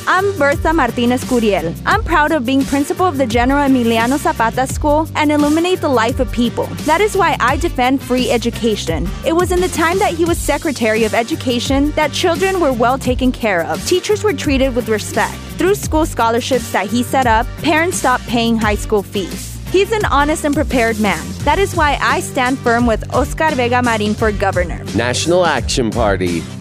I'm Bertha Martinez Curiel. I'm proud of being principal of the General Emiliano Zapata School and illuminate the life of people. That is why I defend free education. It was in the time that he was Secretary of Education that children were well taken care of. Teachers were treated with respect. Through school scholarships that he set up, parents stopped paying high school fees. He's an honest and prepared man. That is why I stand firm with Oscar Vega Marin for governor. National Action Party.